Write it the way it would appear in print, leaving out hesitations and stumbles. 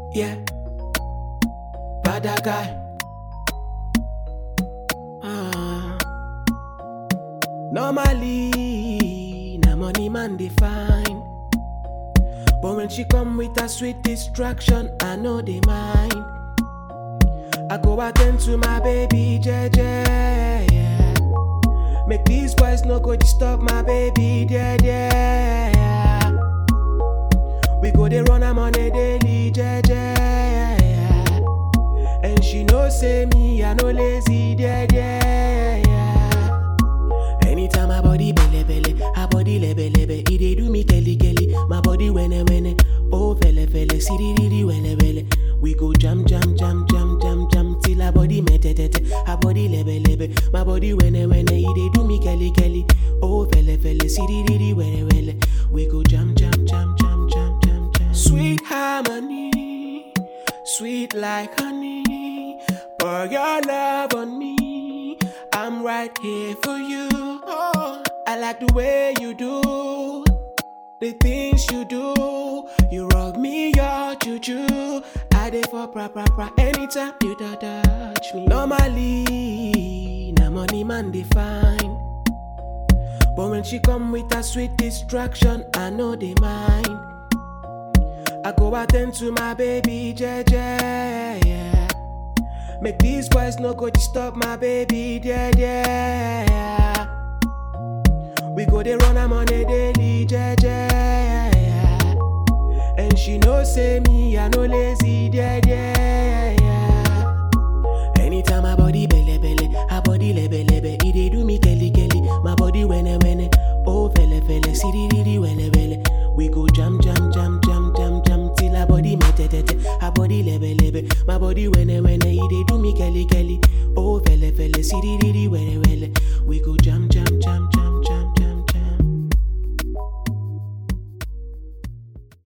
Yeah, bad guy. Normally, na money man they find, but when she come with a sweet distraction, I know they mind. I go attend to my baby JJ, yeah. Make these boys no go disturb my baby yeah. We go they run am on a daily JJ, yeah. And she know say me I no lazy yeah. Anytime my body belle belle, her body lebe lebe, it dey do me kelly kelly. My body wene wene, oh fele fele, siri wele wele. We go jam jam jam jam jam jam till her body metetete, her body lebe lebe. My body wene wene, it dey do me kelly kelly. Oh fele fele, siri wele wele. We go jam jam jam jam jam jam jam. Sweet harmony, sweet like honey. Pour your love on me, I'm right here for you. Oh, I like the way you do the things you do. You rock me your juju. I dey for pra anytime you da touch me. Normally, na money man they find, but when she come with a sweet distraction, I know they mind. I go attend to my baby JJ, yeah. Make these boys no go disturb my baby yeah. We go they run am on a daily JJ, yeah. And she know say me I no lazy yeah. Anytime my body belle belle, her body lebe lebe, it dey do me kelly kelly. My body wene wene, oh fele fele, siri wele wele. We go jam jam jam jam jam jam till her body metetete, her body lebe lebe. My body wene wene, it dey do me kelly kelly. Oh fele fele, siri wele wele. We go jam jam jam jam jam.